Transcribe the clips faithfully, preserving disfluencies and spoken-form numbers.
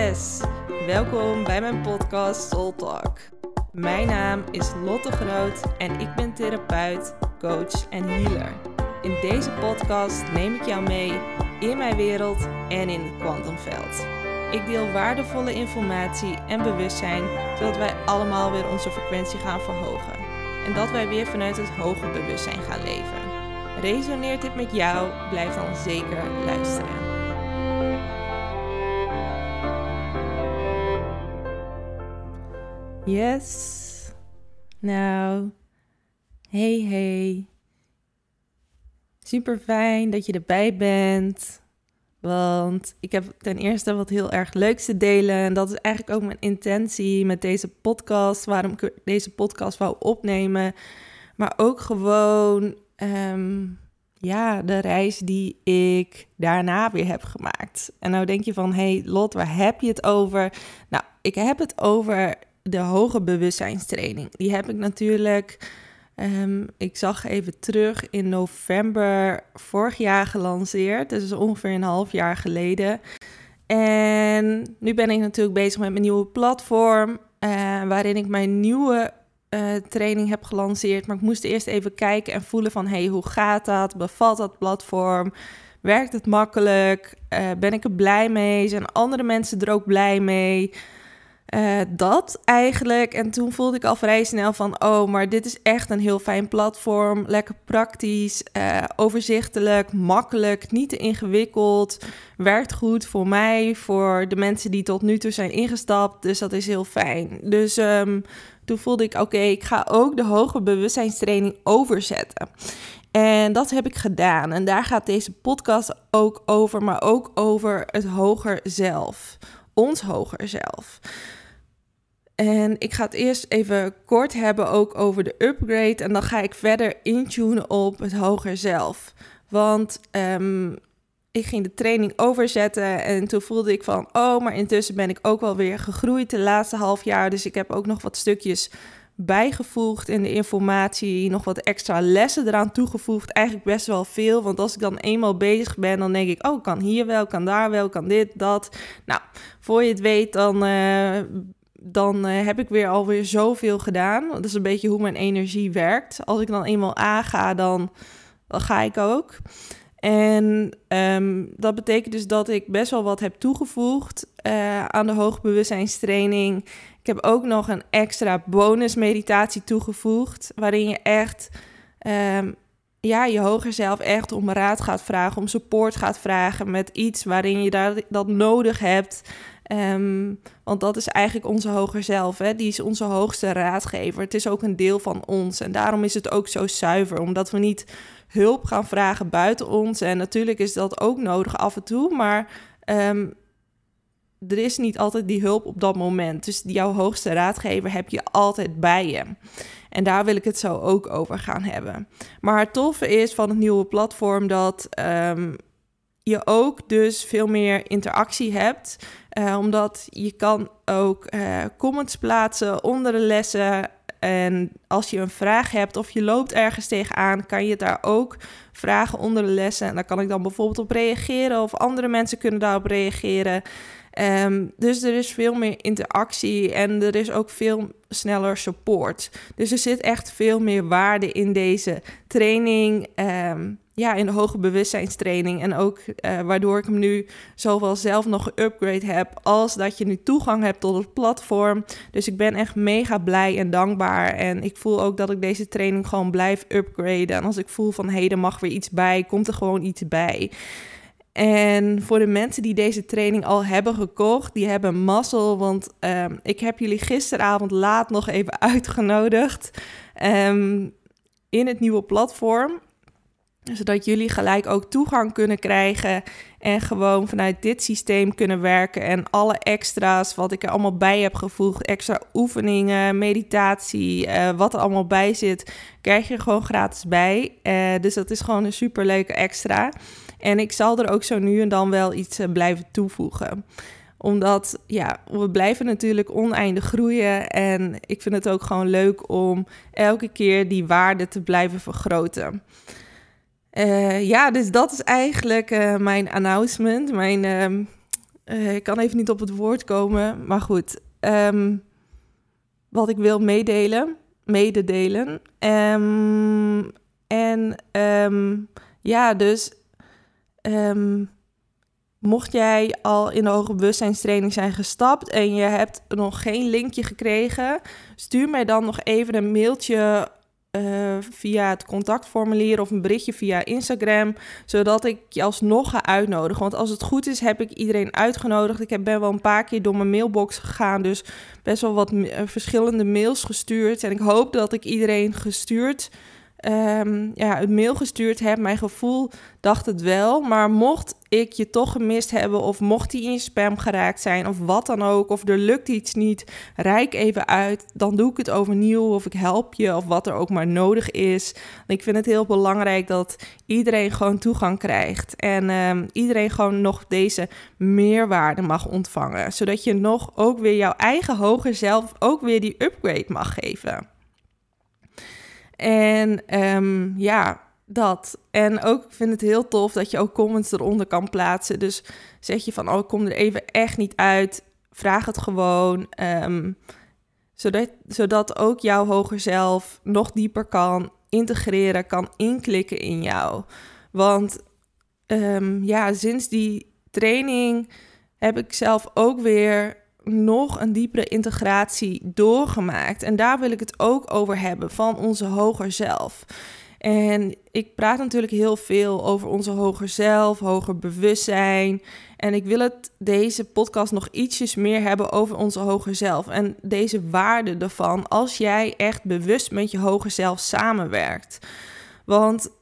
Yes, welkom bij mijn podcast Soul Talk. Mijn naam is Lotte Groot en ik ben therapeut, coach en healer. In deze podcast neem ik jou mee in mijn wereld en in het kwantumveld. Ik deel waardevolle informatie en bewustzijn, zodat wij allemaal weer onze frequentie gaan verhogen. En dat wij weer vanuit het hoger bewustzijn gaan leven. Resoneert dit met jou? Blijf dan zeker luisteren. Yes. Nou, hey hey. Super fijn dat je erbij bent. Want ik heb ten eerste wat heel erg leuks te delen. En dat is eigenlijk ook mijn intentie met deze podcast. Waarom ik deze podcast wou opnemen. Maar ook gewoon um, ja, de reis die ik daarna weer heb gemaakt. En nou denk je van, hey Lot, waar heb je het over? Nou, ik heb het over de hoge bewustzijnstraining. Die heb ik natuurlijk, um, ik zag even terug, in november vorig jaar gelanceerd. Dus is ongeveer een half jaar geleden. En nu ben ik natuurlijk bezig met mijn nieuwe platform, uh, waarin ik mijn nieuwe uh, training heb gelanceerd. Maar ik moest eerst even kijken en voelen van, hey, hoe gaat dat? Bevalt dat platform? Werkt het makkelijk? Uh, ben ik er blij mee? Zijn andere mensen er ook blij mee? Uh, dat eigenlijk. En toen voelde ik al vrij snel van, oh, maar dit is echt een heel fijn platform. Lekker praktisch, uh, overzichtelijk, makkelijk, niet te ingewikkeld. Werkt goed voor mij, voor de mensen die tot nu toe zijn ingestapt. Dus dat is heel fijn. Dus um, toen voelde ik, oké, okay, ik ga ook de hoge bewustzijnstraining overzetten. En dat heb ik gedaan. En daar gaat deze podcast ook over, maar ook over het hoger zelf. Ons hoger zelf. En ik ga het eerst even kort hebben ook over de upgrade. En dan ga ik verder intunen op het hoger zelf. Want um, ik ging de training overzetten en toen voelde ik van, oh, maar intussen ben ik ook wel weer gegroeid de laatste half jaar. Dus ik heb ook nog wat stukjes bijgevoegd in de informatie, nog wat extra lessen eraan toegevoegd. Eigenlijk best wel veel, want als ik dan eenmaal bezig ben, dan denk ik, oh, kan hier wel, kan daar wel, kan dit, dat. Nou, voor je het weet, dan, uh, dan uh, heb ik weer alweer zoveel gedaan. Dat is een beetje hoe mijn energie werkt. Als ik dan eenmaal aanga, dan, dan ga ik ook. En um, dat betekent dus dat ik best wel wat heb toegevoegd uh, aan de hoogbewustzijnstraining. Ik heb ook nog een extra bonusmeditatie toegevoegd, waarin je echt um, ja, je hoger zelf echt om raad gaat vragen, om support gaat vragen met iets waarin je daar, dat nodig hebt. Um, want dat is eigenlijk onze hoger zelf, hè? Die is onze hoogste raadgever. Het is ook een deel van ons en daarom is het ook zo zuiver, omdat we niet hulp gaan vragen buiten ons. En natuurlijk is dat ook nodig af en toe, maar um, er is niet altijd die hulp op dat moment. Dus jouw hoogste raadgever heb je altijd bij je. En daar wil ik het zo ook over gaan hebben. Maar het toffe is van het nieuwe platform dat um, je ook dus veel meer interactie hebt. Uh, omdat je kan ook uh, comments plaatsen onder de lessen. En als je een vraag hebt of je loopt ergens tegenaan, kan je daar ook vragen onder de lessen. En daar kan ik dan bijvoorbeeld op reageren of andere mensen kunnen daarop reageren. Um, dus er is veel meer interactie en er is ook veel sneller support. Dus er zit echt veel meer waarde in deze training, um, ja, in de hoge bewustzijnstraining. En ook uh, waardoor ik hem nu zowel zelf nog geupgrade heb, als dat je nu toegang hebt tot het platform. Dus ik ben echt mega blij en dankbaar. En ik voel ook dat ik deze training gewoon blijf upgraden. En als ik voel van, hé, hey, er mag weer iets bij, komt er gewoon iets bij. En voor de mensen die deze training al hebben gekocht, die hebben mazzel, want um, ik heb jullie gisteravond laat nog even uitgenodigd um, in het nieuwe platform, zodat jullie gelijk ook toegang kunnen krijgen en gewoon vanuit dit systeem kunnen werken en alle extra's wat ik er allemaal bij heb gevoegd, extra oefeningen, meditatie, uh, wat er allemaal bij zit, krijg je er gewoon gratis bij. Uh, dus dat is gewoon een superleuke extra. En ik zal er ook zo nu en dan wel iets uh, blijven toevoegen. Omdat, ja, we blijven natuurlijk oneindig groeien. En ik vind het ook gewoon leuk om elke keer die waarde te blijven vergroten. Uh, ja, dus dat is eigenlijk uh, mijn announcement, mijn uh, uh, ik kan even niet op het woord komen, maar goed. Um, wat ik wil meedelen, mededelen. Um, en um, ja, dus um, mocht jij al in de hoge bewustzijnstraining zijn gestapt en je hebt nog geen linkje gekregen, stuur mij dan nog even een mailtje Uh, via het contactformulier of een berichtje via Instagram, zodat ik je alsnog ga uitnodigen. Want als het goed is, heb ik iedereen uitgenodigd. Ik heb, ben wel een paar keer door mijn mailbox gegaan, dus best wel wat uh, verschillende mails gestuurd. En ik hoop dat ik iedereen gestuurd, um, ja, het mail gestuurd heb. Mijn gevoel dacht het wel, maar mocht ik je toch gemist hebben of mocht die in je spam geraakt zijn of wat dan ook, of er lukt iets niet, reik even uit, dan doe ik het overnieuw of ik help je of wat er ook maar nodig is. Ik vind het heel belangrijk dat iedereen gewoon toegang krijgt en um, iedereen gewoon nog deze meerwaarde mag ontvangen, zodat je nog ook weer jouw eigen hoger zelf ook weer die upgrade mag geven. En um, ja, dat. En ook, ik vind het heel tof dat je ook comments eronder kan plaatsen. Dus zeg je van, oh, ik kom er even echt niet uit. Vraag het gewoon. Um, zodat, zodat ook jouw hoger zelf nog dieper kan integreren, kan inklikken in jou. Want um, ja, sinds die training heb ik zelf ook weer nog een diepere integratie doorgemaakt. En daar wil ik het ook over hebben, van onze hoger zelf. En ik praat natuurlijk heel veel over onze hoger zelf, hoger bewustzijn. En ik wil het deze podcast nog ietsjes meer hebben over onze hoger zelf. En deze waarde ervan als jij echt bewust met je hoger zelf samenwerkt. Want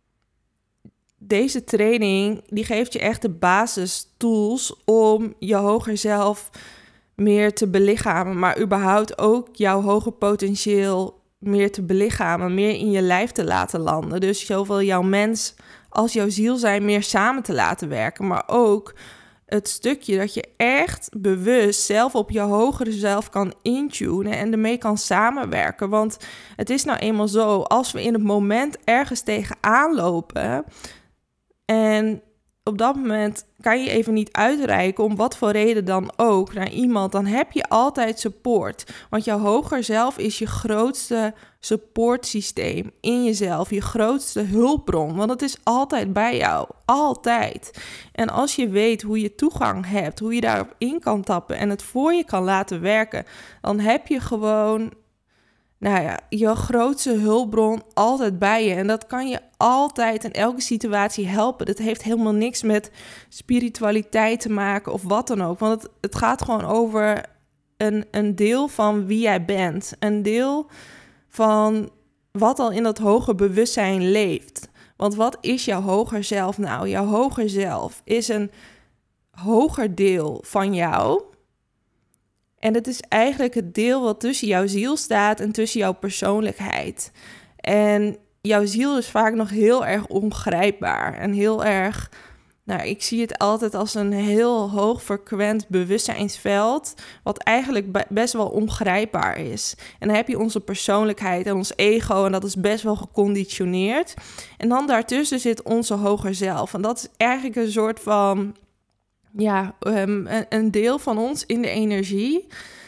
deze training die geeft je echt de basistools om je hoger zelf meer te belichamen, maar überhaupt ook jouw hoger potentieel meer te belichamen, meer in je lijf te laten landen. Dus zowel jouw mens als jouw ziel zijn meer samen te laten werken, maar ook het stukje dat je echt bewust zelf op je hogere zelf kan intunen en ermee kan samenwerken. Want het is nou eenmaal zo, als we in het moment ergens tegenaan lopen en op dat moment kan je even niet uitreiken, om wat voor reden dan ook, naar iemand, dan heb je altijd support. Want jouw hoger zelf is je grootste supportsysteem in jezelf, je grootste hulpbron. Want het is altijd bij jou, altijd. En als je weet hoe je toegang hebt, hoe je daarop in kan tappen en het voor je kan laten werken, dan heb je gewoon, nou ja, je grootste hulpbron altijd bij je. En dat kan je altijd in elke situatie helpen. Dat heeft helemaal niks met spiritualiteit te maken of wat dan ook. Want het, het gaat gewoon over een, een deel van wie jij bent. Een deel van wat al in dat hoger bewustzijn leeft. Want wat is jouw hoger zelf nou? Jouw hoger zelf is een hoger deel van jou. En het is eigenlijk het deel wat tussen jouw ziel staat en tussen jouw persoonlijkheid. En jouw ziel is vaak nog heel erg ongrijpbaar. En heel erg, nou, ik zie het altijd als een heel hoog frequent bewustzijnsveld, wat eigenlijk best wel ongrijpbaar is. En dan heb je onze persoonlijkheid en ons ego, en dat is best wel geconditioneerd. En dan daartussen zit onze hoger zelf. En dat is eigenlijk een soort van, ja, um, een, een deel van ons in de energie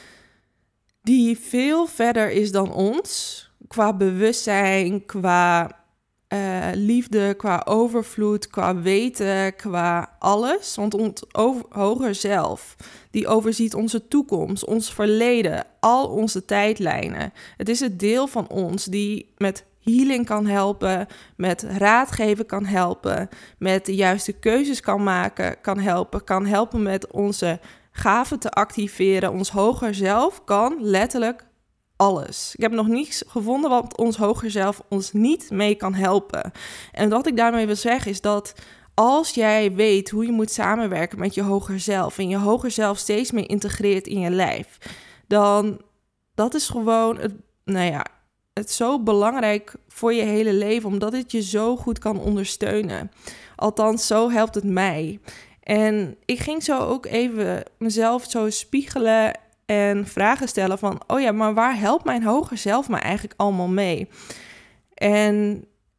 die veel verder is dan ons, qua bewustzijn, qua uh, liefde, qua overvloed, qua weten, qua alles. Want ons over, hoger zelf, die overziet onze toekomst, ons verleden, al onze tijdlijnen. Het is het deel van ons die met healing kan helpen, met raadgeven kan helpen, met de juiste keuzes kan maken, kan helpen, kan helpen met onze gaven te activeren. Ons hoger zelf kan letterlijk alles. Ik heb nog niets gevonden wat ons hoger zelf ons niet mee kan helpen. En wat ik daarmee wil zeggen is dat als jij weet hoe je moet samenwerken met je hoger zelf en je hoger zelf steeds meer integreert in je lijf, dan dat is gewoon het, nou ja, het is zo belangrijk voor je hele leven, omdat het je zo goed kan ondersteunen. Althans, zo helpt het mij. En ik ging zo ook even mezelf zo spiegelen en vragen stellen van, oh ja, maar waar helpt mijn hoger zelf me eigenlijk allemaal mee? En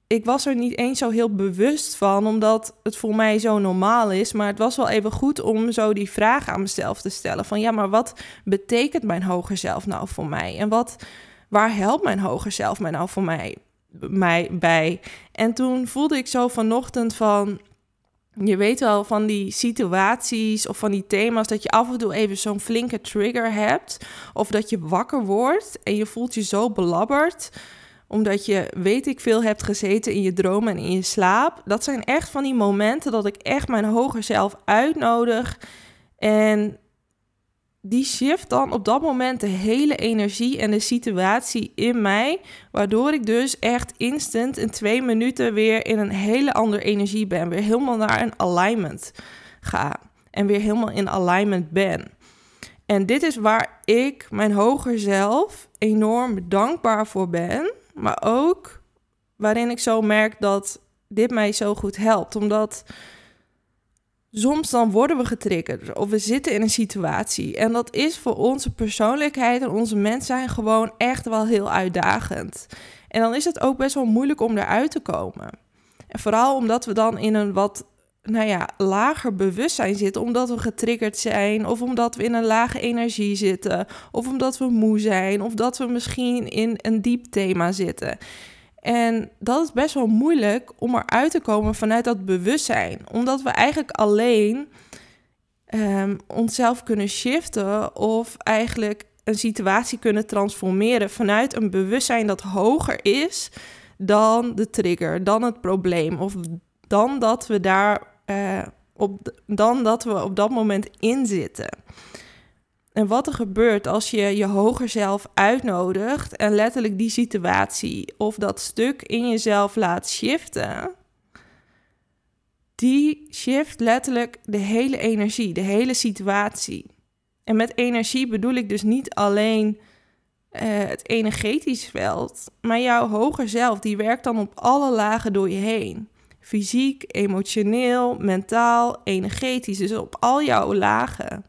ik was er niet eens zo heel bewust van, omdat het voor mij zo normaal is. Maar het was wel even goed om zo die vraag aan mezelf te stellen. Van ja, maar wat betekent mijn hoger zelf nou voor mij? En wat, waar helpt mijn hoger zelf mij nou voor mij, mij bij? En toen voelde ik zo vanochtend van, je weet wel, van die situaties of van die thema's, dat je af en toe even zo'n flinke trigger hebt. Of dat je wakker wordt en je voelt je zo belabberd, omdat je, weet ik veel, hebt gezeten in je droom en in je slaap. Dat zijn echt van die momenten dat ik echt mijn hoger zelf uitnodig. En die shift dan op dat moment de hele energie en de situatie in mij, waardoor ik dus echt instant in twee minuten weer in een hele andere energie ben. Weer helemaal naar een alignment ga. En weer helemaal in alignment ben. En dit is waar ik mijn hoger zelf enorm dankbaar voor ben. Maar ook waarin ik zo merk dat dit mij zo goed helpt. Omdat soms dan worden we getriggerd of we zitten in een situatie. En dat is voor onze persoonlijkheid en onze mens zijn gewoon echt wel heel uitdagend. En dan is het ook best wel moeilijk om eruit te komen. En vooral omdat we dan in een wat, nou ja, lager bewustzijn zitten, omdat we getriggerd zijn, of omdat we in een lage energie zitten, of omdat we moe zijn, of dat we misschien in een diep thema zitten. En dat is best wel moeilijk om eruit te komen vanuit dat bewustzijn, omdat we eigenlijk alleen um, onszelf kunnen shiften of eigenlijk een situatie kunnen transformeren vanuit een bewustzijn dat hoger is dan de trigger, dan het probleem, of dan dat we daar uh, op, dan dat we op dat moment in zitten. En wat er gebeurt als je je hoger zelf uitnodigt en letterlijk die situatie of dat stuk in jezelf laat shiften, die shift letterlijk de hele energie, de hele situatie. En met energie bedoel ik dus niet alleen uh, het energetisch veld, maar jouw hoger zelf, die werkt dan op alle lagen door je heen. Fysiek, emotioneel, mentaal, energetisch, dus op al jouw lagen.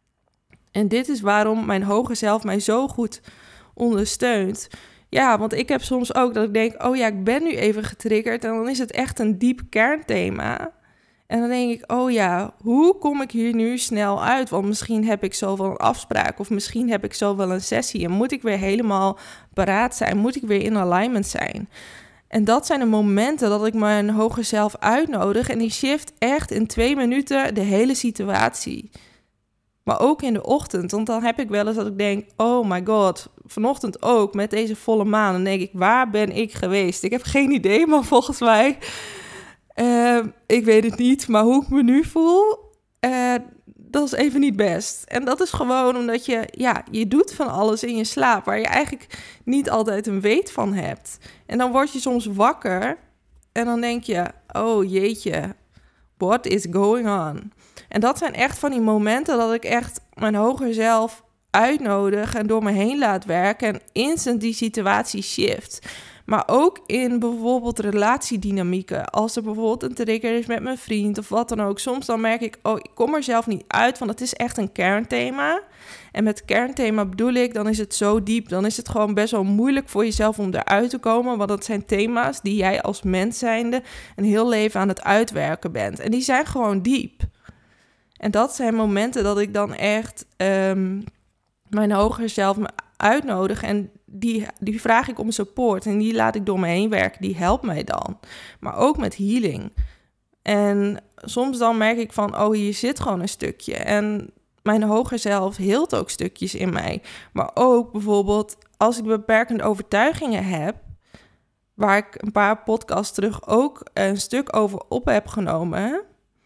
En dit is waarom mijn hoger zelf mij zo goed ondersteunt. Ja, want ik heb soms ook dat ik denk, oh ja, ik ben nu even getriggerd. En dan is het echt een diep kernthema. En dan denk ik, oh ja, hoe kom ik hier nu snel uit? Want misschien heb ik zo wel een afspraak of misschien heb ik zo wel een sessie. En moet ik weer helemaal paraat zijn? Moet ik weer in alignment zijn? En dat zijn de momenten dat ik mijn hoger zelf uitnodig. En die shift echt in twee minuten de hele situatie. Maar ook in de ochtend, want dan heb ik wel eens dat ik denk, oh my god, vanochtend ook met deze volle maan. Dan denk ik, waar ben ik geweest? Ik heb geen idee, maar volgens mij, uh, ik weet het niet. Maar hoe ik me nu voel, uh, dat is even niet best. En dat is gewoon omdat je, ja, je doet van alles in je slaap, waar je eigenlijk niet altijd een weet van hebt. En dan word je soms wakker en dan denk je, oh jeetje, what is going on? En dat zijn echt van die momenten dat ik echt mijn hoger zelf uitnodig en door me heen laat werken en instant die situatie shift. Maar ook in bijvoorbeeld relatiedynamieken. Als er bijvoorbeeld een trigger is met mijn vriend of wat dan ook. Soms dan merk ik, oh, ik kom er zelf niet uit, want het is echt een kernthema. En met kernthema bedoel ik, dan is het zo diep. Dan is het gewoon best wel moeilijk voor jezelf om eruit te komen. Want dat zijn thema's die jij als mens zijnde een heel leven aan het uitwerken bent. En die zijn gewoon diep. En dat zijn momenten dat ik dan echt um, mijn hoger zelf me uitnodig. En die, die vraag ik om support. En die laat ik door me heen werken. Die helpt mij dan. Maar ook met healing. En soms dan merk ik van, oh, hier zit gewoon een stukje. En mijn hoger zelf heelt ook stukjes in mij. Maar ook bijvoorbeeld als ik beperkende overtuigingen heb, waar ik een paar podcasts terug ook een stuk over op heb genomen,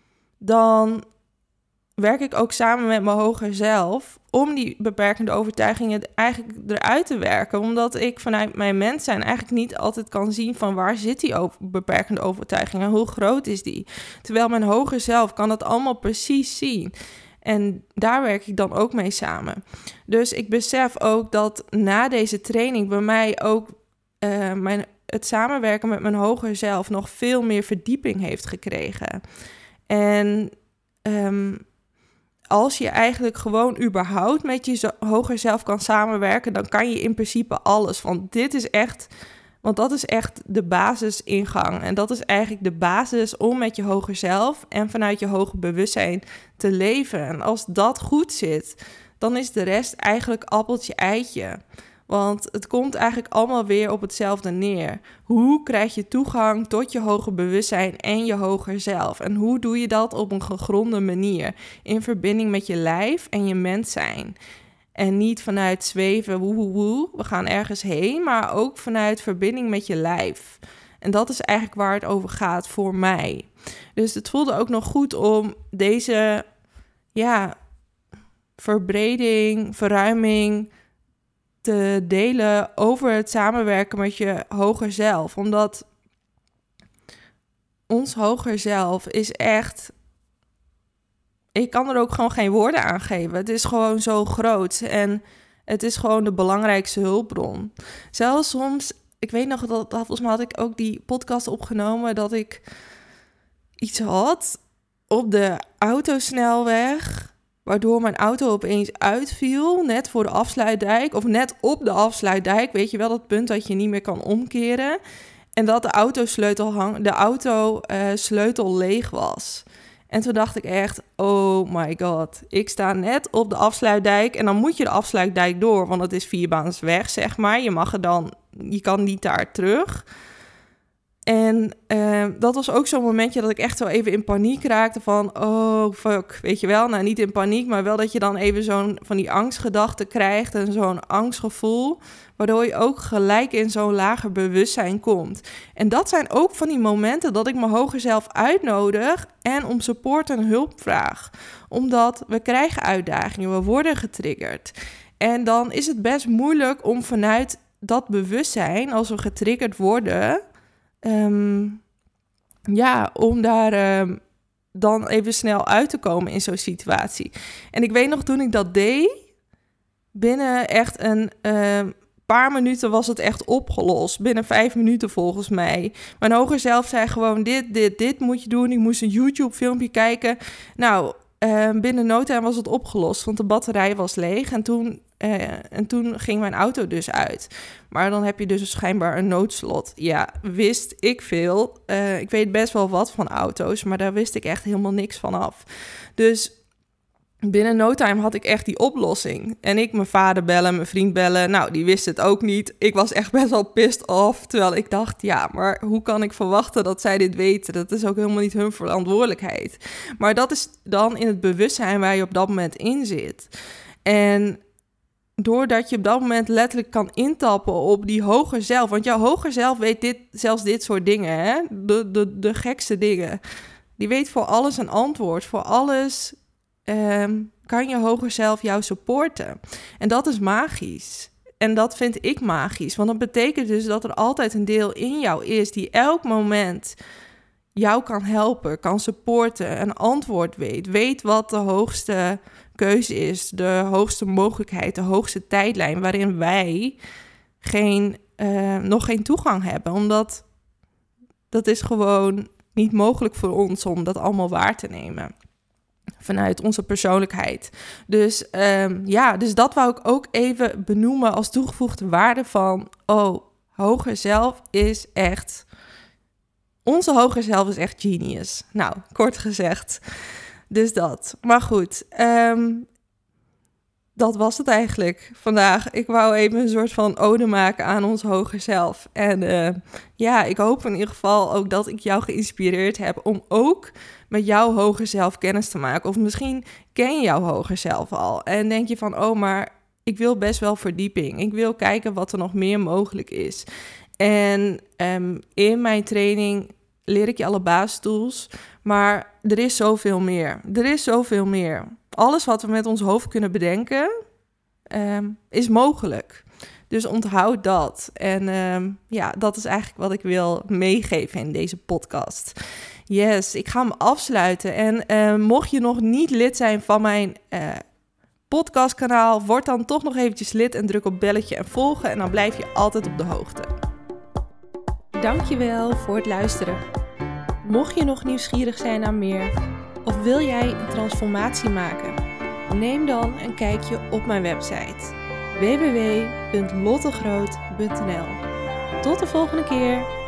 dan werk ik ook samen met mijn hoger zelf om die beperkende overtuigingen eigenlijk eruit te werken. Omdat ik vanuit mijn mens zijn eigenlijk niet altijd kan zien van waar zit die over, beperkende overtuiging en hoe groot is die. Terwijl mijn hoger zelf kan dat allemaal precies zien. En daar werk ik dan ook mee samen. Dus ik besef ook dat na deze training bij mij ook uh, mijn, het samenwerken met mijn hoger zelf nog veel meer verdieping heeft gekregen. En um, als je eigenlijk gewoon überhaupt met je zo- hoger zelf kan samenwerken, dan kan je in principe alles. Want dit is echt Want dat is echt de basisingang. En dat is eigenlijk de basis om met je hoger zelf en vanuit je hoger bewustzijn te leven. En als dat goed zit, dan is de rest eigenlijk appeltje eitje. Want het komt eigenlijk allemaal weer op hetzelfde neer. Hoe krijg je toegang tot je hoger bewustzijn en je hoger zelf? En hoe doe je dat op een gegronde manier? In verbinding met je lijf en je mens zijn. En niet vanuit zweven, woe, woe, woe, we gaan ergens heen, maar ook vanuit verbinding met je lijf. En dat is eigenlijk waar het over gaat voor mij. Dus het voelde ook nog goed om deze ja, verbreding, verruiming te delen over het samenwerken met je hoger zelf. Omdat ons hoger zelf is echt... Ik kan er ook gewoon geen woorden aan geven. Het is gewoon zo groot en het is gewoon de belangrijkste hulpbron. Zelfs soms, ik weet nog, dat, dat volgens mij had ik ook die podcast opgenomen, dat ik iets had op de autosnelweg, waardoor mijn auto opeens uitviel, net voor de afsluitdijk, of net op de afsluitdijk, weet je wel, dat punt dat je niet meer kan omkeren, en dat de autosleutel, hang, de auto uh, sleutel leeg was. En toen dacht ik echt, oh my god, ik sta net op de afsluitdijk en dan moet je de afsluitdijk door, want het is vierbaansweg, zeg maar. Je mag er dan, je kan niet daar terug. En uh, dat was ook zo'n momentje dat ik echt zo even in paniek raakte van, oh fuck, weet je wel. Nou, niet in paniek, maar wel dat je dan even zo'n van die angstgedachten krijgt en zo'n angstgevoel, waardoor je ook gelijk in zo'n lager bewustzijn komt. En dat zijn ook van die momenten dat ik mijn hoger zelf uitnodig en om support en hulp vraag. Omdat we krijgen uitdagingen, we worden getriggerd. En dan is het best moeilijk om vanuit dat bewustzijn, als we getriggerd worden, Um, ja, om daar um, dan even snel uit te komen in zo'n situatie. En ik weet nog, toen ik dat deed, binnen echt een um, paar minuten was het echt opgelost. Binnen vijf minuten volgens mij. Mijn hoger zelf zei gewoon, dit, dit, dit moet je doen. Ik moest een YouTube-filmpje kijken. Nou, uh, binnen no time was het opgelost, want de batterij was leeg. En toen, uh, en toen ging mijn auto dus uit. Maar dan heb je dus schijnbaar een noodslot. Ja, wist ik veel. Uh, ik weet best wel wat van auto's, maar daar wist ik echt helemaal niks van af. Dus binnen no time had ik echt die oplossing. En ik mijn vader bellen, mijn vriend bellen. Nou, die wist het ook niet. Ik was echt best wel pissed off. Terwijl ik dacht, ja, maar hoe kan ik verwachten dat zij dit weten? Dat is ook helemaal niet hun verantwoordelijkheid. Maar dat is dan in het bewustzijn waar je op dat moment in zit. En doordat je op dat moment letterlijk kan intappen op die hoger zelf. Want jouw hoger zelf weet dit, zelfs dit soort dingen, hè? De, de, de gekste dingen. Die weet voor alles een antwoord. Voor alles um, kan je hoger zelf jou supporten. En dat is magisch. En dat vind ik magisch. Want dat betekent dus dat er altijd een deel in jou is die elk moment jou kan helpen, kan supporten, een antwoord weet. Weet wat de hoogste keuze is, de hoogste mogelijkheid, de hoogste tijdlijn waarin wij geen, uh, nog geen toegang hebben. Omdat dat is gewoon niet mogelijk voor ons om dat allemaal waar te nemen vanuit onze persoonlijkheid. Dus um, ja, dus dat wou ik ook even benoemen als toegevoegde waarde van, oh, hoger zelf is echt, onze hoger zelf is echt genius. Nou, kort gezegd. Dus dat. Maar goed, um, dat was het eigenlijk vandaag. Ik wou even een soort van ode maken aan ons hoger zelf. En uh, ja, ik hoop in ieder geval ook dat ik jou geïnspireerd heb om ook met jouw hoger zelf kennis te maken. Of misschien ken je jouw hoger zelf al en denk je van, oh, maar ik wil best wel verdieping. Ik wil kijken wat er nog meer mogelijk is. En um, in mijn training leer ik je alle basistools, maar er is zoveel meer. Er is zoveel meer. Alles wat we met ons hoofd kunnen bedenken, um, is mogelijk. Dus onthoud dat. En um, ja, dat is eigenlijk wat ik wil meegeven in deze podcast. Yes, ik ga hem afsluiten. En uh, mocht je nog niet lid zijn van mijn uh, podcastkanaal, word dan toch nog eventjes lid en druk op belletje en volgen. En dan blijf je altijd op de hoogte. Dankjewel voor het luisteren. Mocht je nog nieuwsgierig zijn naar meer, of wil jij een transformatie maken, neem dan een kijkje op mijn website w w w punt lottegroot punt n l. Tot de volgende keer.